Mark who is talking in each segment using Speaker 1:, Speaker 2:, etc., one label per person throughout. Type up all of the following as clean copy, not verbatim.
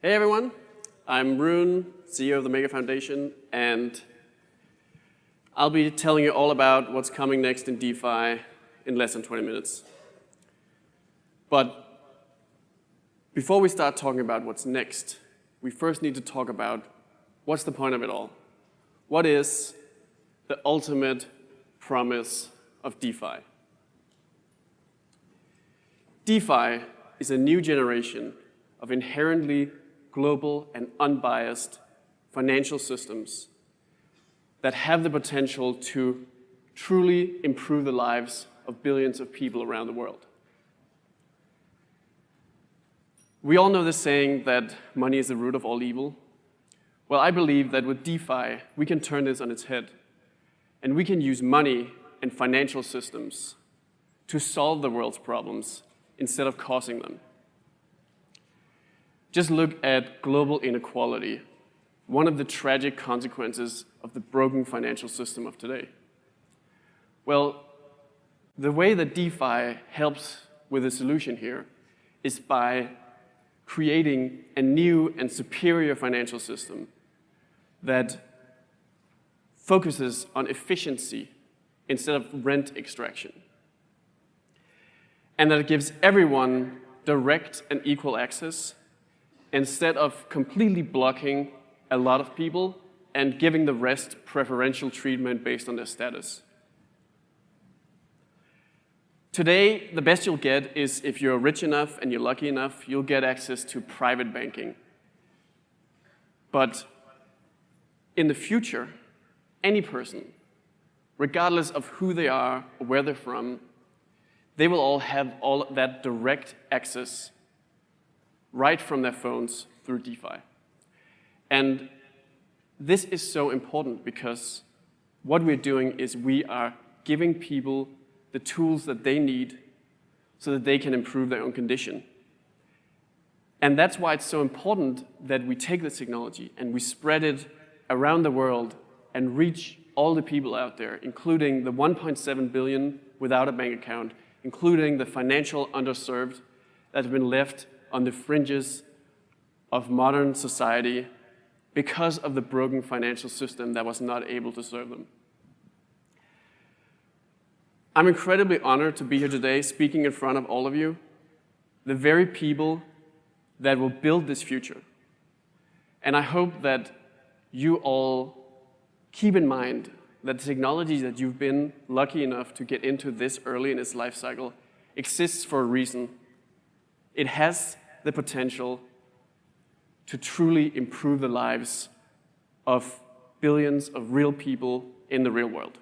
Speaker 1: Hey everyone, I'm Rune, CEO of the Maker Foundation, and I'll be telling you all about what's coming next in DeFi in less than 20 minutes. But before we start talking about what's next, we first need to talk about what's the point of it all? What is the ultimate promise of DeFi? DeFi is a new generation of inherently global and unbiased financial systems that have the potential to truly improve the lives of billions of people around the world. We all know the saying that money is the root of all evil. Well, I believe that with DeFi, we can turn this on its head, and we can use money and financial systems to solve the world's problems instead of causing them. Just look at global inequality, one of the tragic consequences of the broken financial system of today. Well, the way that DeFi helps with the solution here is by creating a new and superior financial system that focuses on efficiency instead of rent extraction, and that gives everyone direct and equal access instead of completely blocking a lot of people and giving the rest preferential treatment based on their status. Today, the best you'll get is if you're rich enough and you're lucky enough, you'll get access to private banking. But in the future, any person, regardless of who they are or where they're from, they will all have all that direct access right from their phones through DeFi. And this is so important because what we're doing is we are giving people the tools that they need so that they can improve their own condition. And that's why it's so important that we take this technology and we spread it around the world and reach all the people out there, including the 1.7 billion without a bank account, including the financial underserved that have been left on the fringes of modern society because of the broken financial system that was not able to serve them. I'm incredibly honored to be here today speaking in front of all of you, the very people that will build this future. And I hope that you all keep in mind that the technology that you've been lucky enough to get into this early in its life cycle exists for a reason. It has the potential to truly improve the lives of billions of real people in the real world.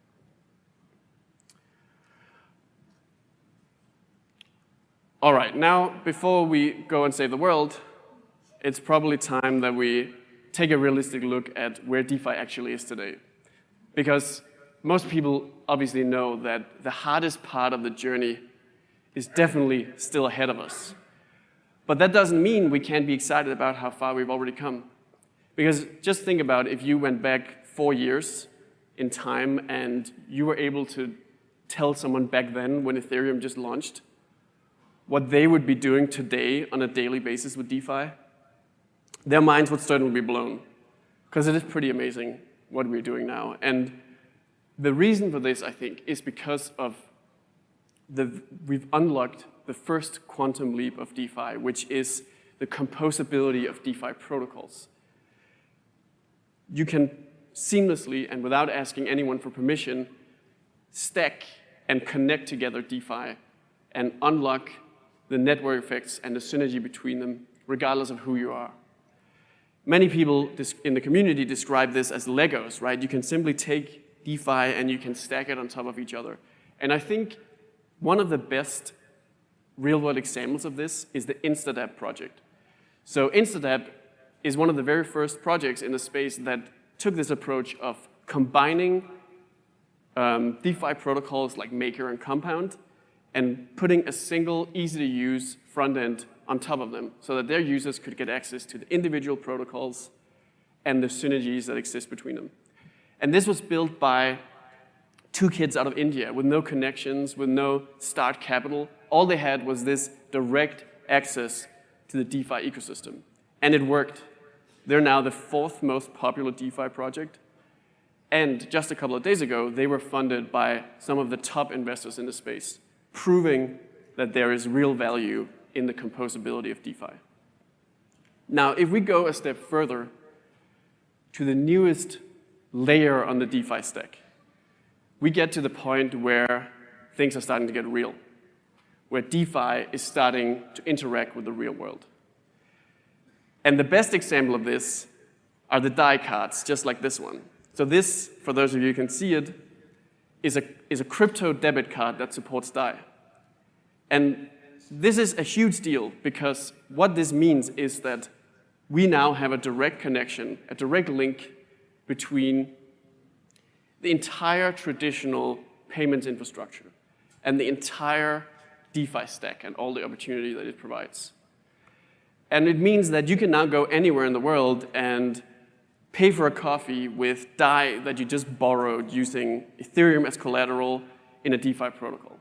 Speaker 1: All right, now before we go and save the world, it's probably time that we take a realistic look at where DeFi actually is today. Because most people obviously know that the hardest part of the journey is definitely still ahead of us. But that doesn't mean we can't be excited about how far we've already come. Because just think about if you went back 4 years in time and you were able to tell someone back then when Ethereum just launched what they would be doing today on a daily basis with DeFi, their minds would certainly be blown. Because it is pretty amazing what we're doing now. And the reason for this, I think, is because of we've unlocked the first quantum leap of DeFi, which is the composability of DeFi protocols. You can seamlessly, and without asking anyone for permission, stack and connect together DeFi and unlock the network effects and the synergy between them, regardless of who you are. Many people in the community describe this as Legos, right? You can simply take DeFi and you can stack it on top of each other. And I think one of the best real-world examples of this is the Instadapp project. So Instadapp is one of the very first projects in the space that took this approach of combining DeFi protocols like Maker and Compound and putting a single, easy-to-use front end on top of them so that their users could get access to the individual protocols and the synergies that exist between them. And this was built by 2 kids out of India with no connections, with no start capital. All they had was this direct access to the DeFi ecosystem. And it worked. They're now the 4th most popular DeFi project. And just a couple of days ago, they were funded by some of the top investors in the space, proving that there is real value in the composability of DeFi. Now, if we go a step further to the newest layer on the DeFi stack, we get to the point where things are starting to get real, where DeFi is starting to interact with the real world. And the best example of this are the DAI cards, just like this one. So this, for those of you who can see it, is a crypto debit card that supports DAI. And this is a huge deal because what this means is that we now have a direct connection, a direct link between the entire traditional payments infrastructure and the entire DeFi stack and all the opportunity that it provides. And it means that you can now go anywhere in the world and pay for a coffee with DAI that you just borrowed using Ethereum as collateral in a DeFi protocol.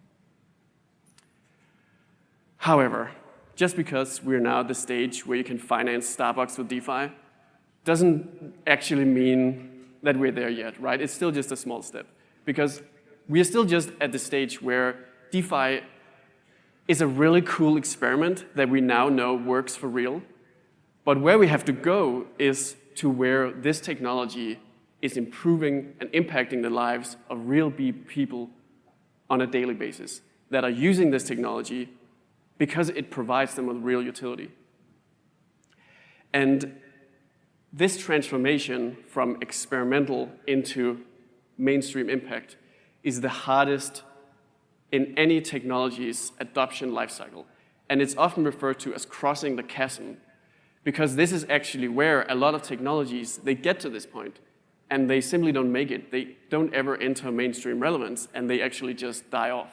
Speaker 1: However, just because we're now at the stage where you can finance Starbucks with DeFi doesn't actually mean that we're there yet, right? It's still just a small step because we are still just at the stage where DeFi is a really cool experiment that we now know works for real. But where we have to go is to where this technology is improving and impacting the lives of real people on a daily basis that are using this technology because it provides them with real utility. And this transformation from experimental into mainstream impact is the hardest in any technology's adoption lifecycle. And it's often referred to as crossing the chasm because this is actually where a lot of technologies, they get to this point and they simply don't make it. They don't ever enter mainstream relevance and they actually just die off.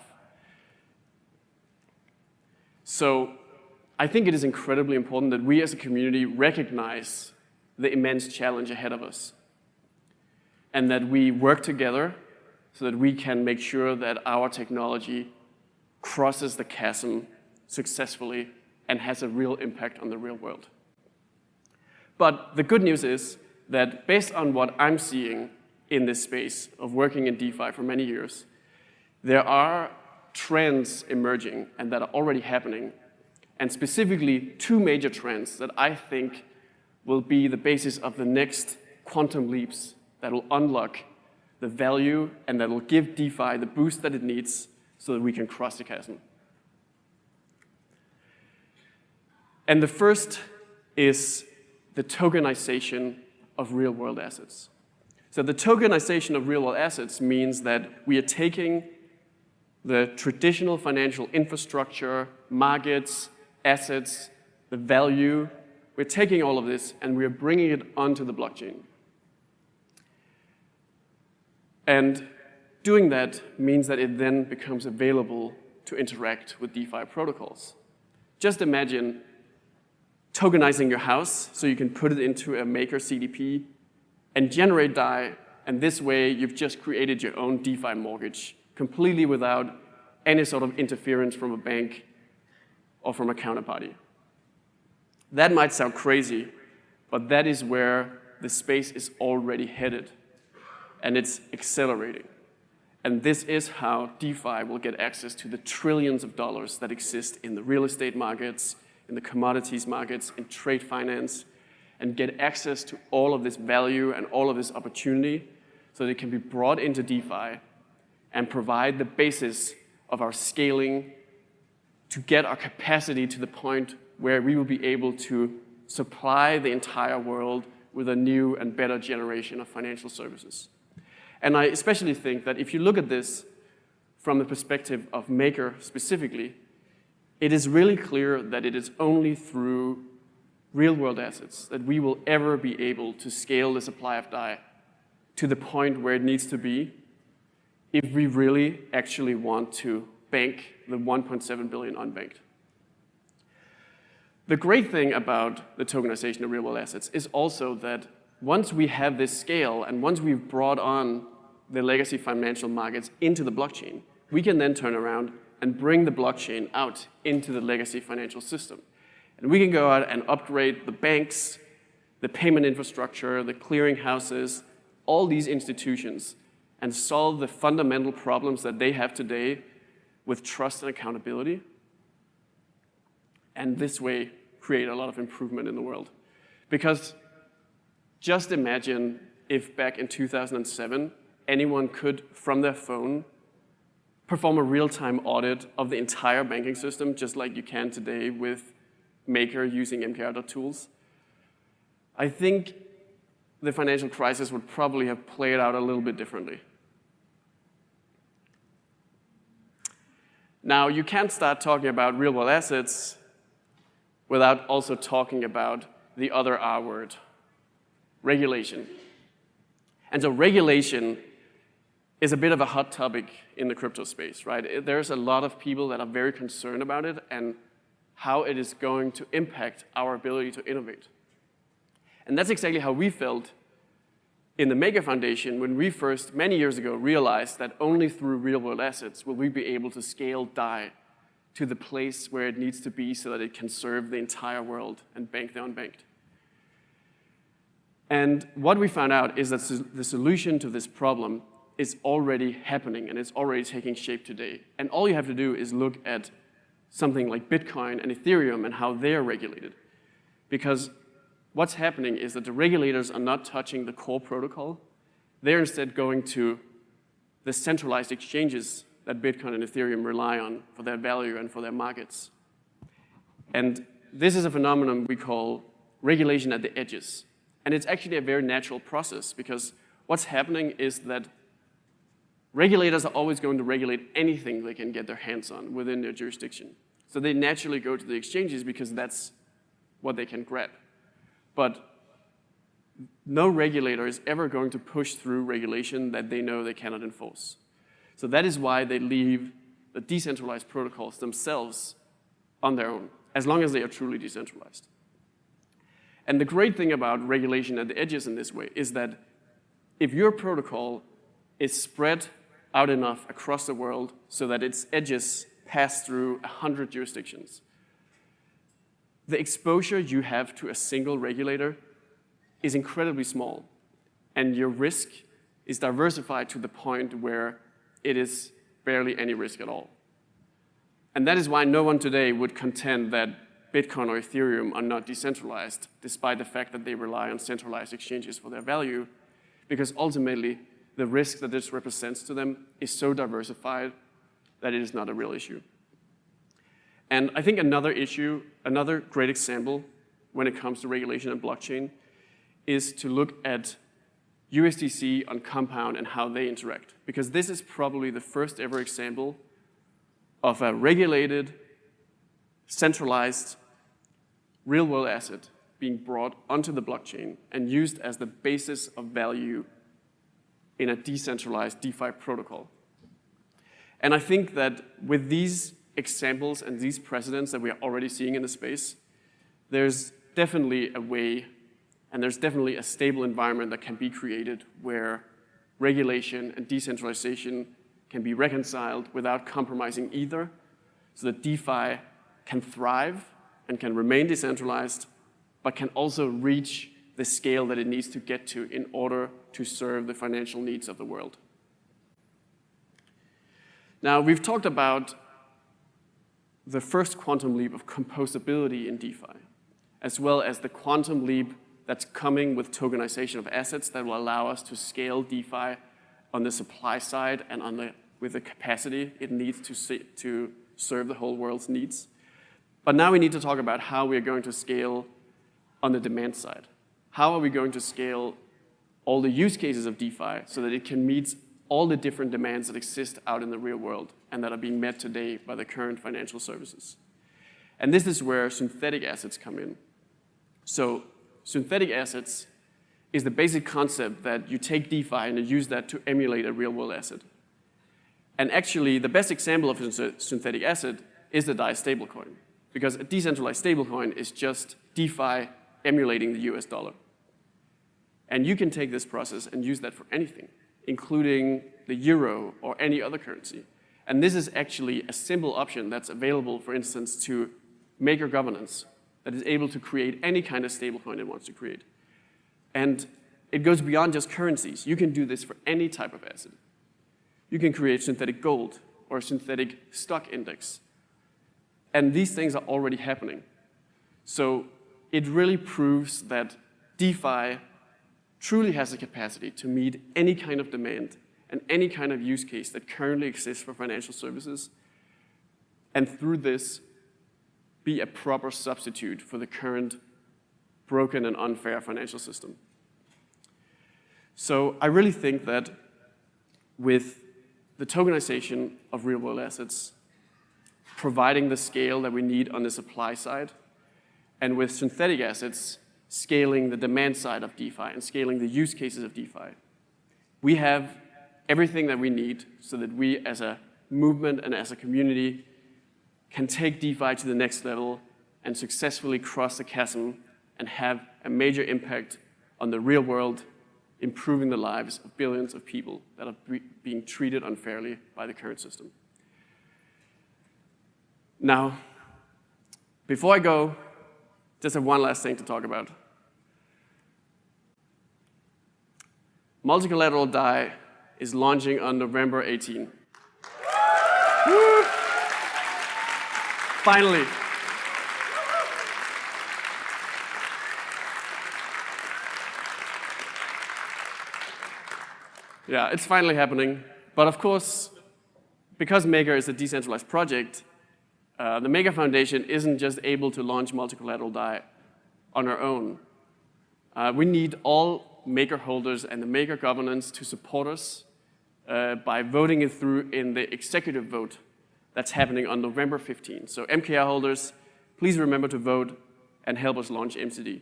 Speaker 1: So I think it is incredibly important that we as a community recognize the immense challenge ahead of us and that we work together so that we can make sure that our technology crosses the chasm successfully and has a real impact on the real world. But the good news is that based on what I'm seeing in this space of working in DeFi for many years, there are trends emerging and that are already happening, and specifically 2 major trends that I think will be the basis of the next quantum leaps that will unlock the value and that will give DeFi the boost that it needs so that we can cross the chasm. And the first is the tokenization of real-world assets. So the tokenization of real-world assets means that we are taking the traditional financial infrastructure, markets, assets, the value, we're taking all of this and we're bringing it onto the blockchain. And doing that means that it then becomes available to interact with DeFi protocols. Just imagine tokenizing your house so you can put it into a Maker CDP and generate DAI, and this way you've just created your own DeFi mortgage completely without any sort of interference from a bank or from a counterparty. That might sound crazy, but that is where the space is already headed, and it's accelerating. And this is how DeFi will get access to the trillions of dollars that exist in the real estate markets, in the commodities markets, in trade finance, and get access to all of this value and all of this opportunity so that it can be brought into DeFi and provide the basis of our scaling to get our capacity to the point where we will be able to supply the entire world with a new and better generation of financial services. And I especially think that if you look at this from the perspective of Maker specifically, it is really clear that it is only through real-world assets that we will ever be able to scale the supply of DAI to the point where it needs to be if we really actually want to bank the 1.7 billion unbanked. The great thing about the tokenization of real-world assets is also that once we have this scale and once we've brought on the legacy financial markets into the blockchain, we can then turn around and bring the blockchain out into the legacy financial system. And we can go out and upgrade the banks, the payment infrastructure, the clearing houses, all these institutions, and solve the fundamental problems that they have today with trust and accountability. And this way, create a lot of improvement in the world. Because just imagine if back in 2007, anyone could, from their phone, perform a real-time audit of the entire banking system, just like you can today with Maker using MKR.tools. I think the financial crisis would probably have played out a little bit differently. Now, you can't start talking about real-world assets without also talking about the other R word, regulation. And so regulation is a bit of a hot topic in the crypto space, right? There's a lot of people that are very concerned about it and how it is going to impact our ability to innovate. And that's exactly how we felt in the Maker Foundation when we first, many years ago, realized that only through real-world assets will we be able to scale DAI to the place where it needs to be so that it can serve the entire world and bank the unbanked. And what we found out is that the solution to this problem is already happening and it's already taking shape today. And all you have to do is look at something like Bitcoin and Ethereum and how they're regulated. Because what's happening is that the regulators are not touching the core protocol. They're instead going to the centralized exchanges that Bitcoin and Ethereum rely on for their value and for their markets. And this is a phenomenon we call regulation at the edges. And it's actually a very natural process because what's happening is that regulators are always going to regulate anything they can get their hands on within their jurisdiction. So they naturally go to the exchanges because that's what they can grab. But no regulator is ever going to push through regulation that they know they cannot enforce. So that is why they leave the decentralized protocols themselves on their own, as long as they are truly decentralized. And the great thing about regulation at the edges in this way is that if your protocol is spread out enough across the world so that its edges pass through 100 jurisdictions, the exposure you have to a single regulator is incredibly small, and your risk is diversified to the point where it is barely any risk at all. And that is why no one today would contend that Bitcoin or Ethereum are not decentralized, despite the fact that they rely on centralized exchanges for their value, because ultimately, the risk that this represents to them is so diversified that it is not a real issue. And I think another issue, another great example when it comes to regulation and blockchain is to look at USDC on Compound and how they interact. Because this is probably the first ever example of a regulated, centralized, real-world asset being brought onto the blockchain and used as the basis of value in a decentralized DeFi protocol. And I think that with these examples and these precedents that we are already seeing in the space, there's definitely a way and there's definitely a stable environment that can be created where regulation and decentralization can be reconciled without compromising either, so that DeFi can thrive and can remain decentralized, but can also reach the scale that it needs to get to in order to serve the financial needs of the world. Now, we've talked about the first quantum leap of composability in DeFi, as well as the quantum leap that's coming with tokenization of assets that will allow us to scale DeFi on the supply side and with the capacity it needs to serve the whole world's needs. But now we need to talk about how we are going to scale on the demand side. How are we going to scale all the use cases of DeFi so that it can meet all the different demands that exist out in the real world and that are being met today by the current financial services? And this is where synthetic assets come in. So synthetic assets is the basic concept that you take DeFi and you use that to emulate a real-world asset. And actually, the best example of a synthetic asset is the DAI stablecoin, because a decentralized stablecoin is just DeFi emulating the US dollar. And you can take this process and use that for anything, including the euro or any other currency. And this is actually a simple option that's available, for instance, to Maker governance, that is able to create any kind of stablecoin it wants to create. And it goes beyond just currencies. You can do this for any type of asset. You can create synthetic gold or a synthetic stock index. And these things are already happening. So it really proves that DeFi truly has the capacity to meet any kind of demand and any kind of use case that currently exists for financial services, and through this, be a proper substitute for the current broken and unfair financial system. So I really think that with the tokenization of real-world assets, providing the scale that we need on the supply side, and with synthetic assets, scaling the demand side of DeFi and scaling the use cases of DeFi, we have everything that we need so that we as a movement and as a community can take DeFi to the next level and successfully cross the chasm and have a major impact on the real world, improving the lives of billions of people that are being treated unfairly by the current system. Now, before I go, just have one last thing to talk about. Multi-collateral DAI is launching on November 18. Woo! Finally. Yeah, it's finally happening. But of course, because Maker is a decentralized project, the Maker Foundation isn't just able to launch multi-collateral DAI on our own. We need all Maker holders and the Maker governance to support us by voting it through in the executive vote that's happening on November 15. So MKR holders, please remember to vote and help us launch MCD.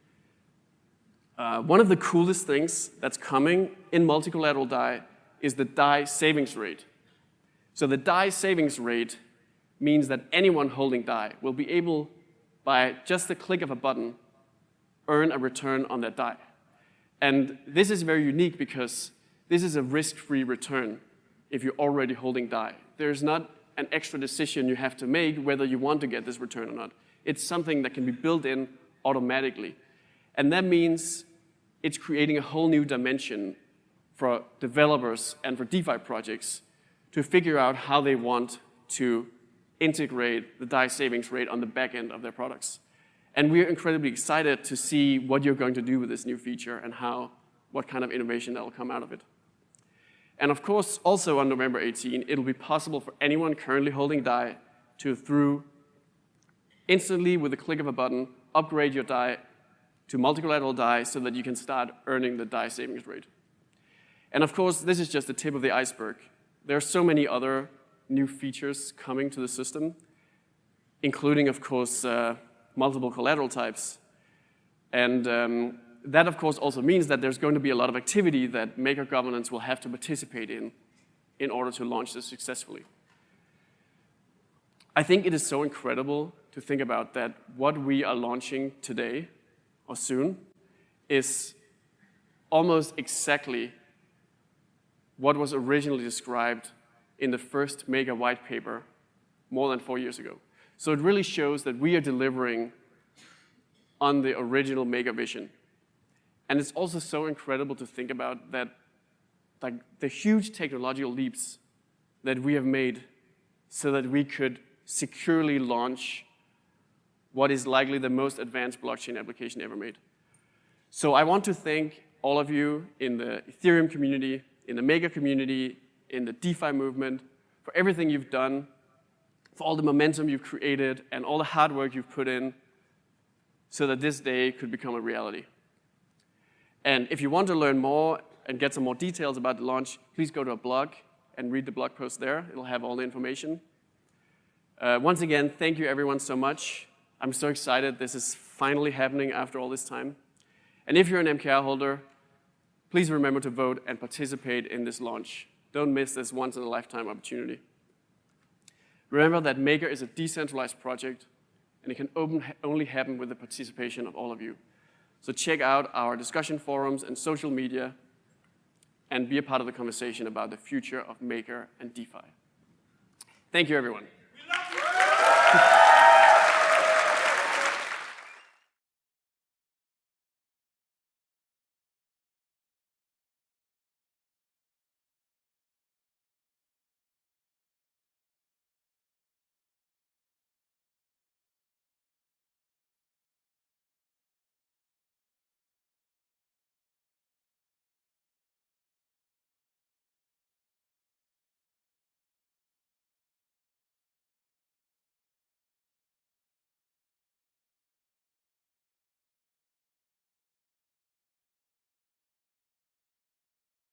Speaker 1: One of the coolest things that's coming in multi-collateral DAI is the DAI savings rate. So the DAI savings rate means that anyone holding DAI will be able, by just the click of a button, earn a return on that DAI. And this is very unique because this is a risk-free return if you're already holding DAI. There's not an extra decision you have to make whether you want to get this return or not. It's something that can be built in automatically. And that means it's creating a whole new dimension for developers and for DeFi projects to figure out how they want to integrate the DAI savings rate on the back end of their products. And we're incredibly excited to see what you're going to do with this new feature and what kind of innovation that will come out of it. And of course, also on November 18, it'll be possible for anyone currently holding DAI to, instantly with the click of a button, upgrade your DAI to multi-collateral DAI so that you can start earning the DAI savings rate. And of course, this is just the tip of the iceberg. There are so many other new features coming to the system, including, of course, multiple collateral types. And that, of course, also means that there's going to be a lot of activity that Maker governance will have to participate in order to launch this successfully. I think it is so incredible to think about that what we are launching today or soon is almost exactly what was originally described in the first Maker white paper more than 4 years ago. So it really shows that we are delivering on the original Maker vision. And it's also so incredible to think about that, like, the huge technological leaps that we have made so that we could securely launch what is likely the most advanced blockchain application ever made. So I want to thank all of you in the Ethereum community, in the Maker community, in the DeFi movement, for everything you've done, for all the momentum you've created, and all the hard work you've put in so that this day could become a reality. And if you want to learn more and get some more details about the launch, please go to our blog and read the blog post there. It'll have all the information. Once again, thank you everyone so much. I'm so excited this is finally happening after all this time. And if you're an MKR holder, please remember to vote and participate in this launch. Don't miss this once-in-a-lifetime opportunity. Remember that Maker is a decentralized project, and it can only happen with the participation of all of you. So check out our discussion forums and social media, and be a part of the conversation about the future of Maker and DeFi. Thank you, everyone.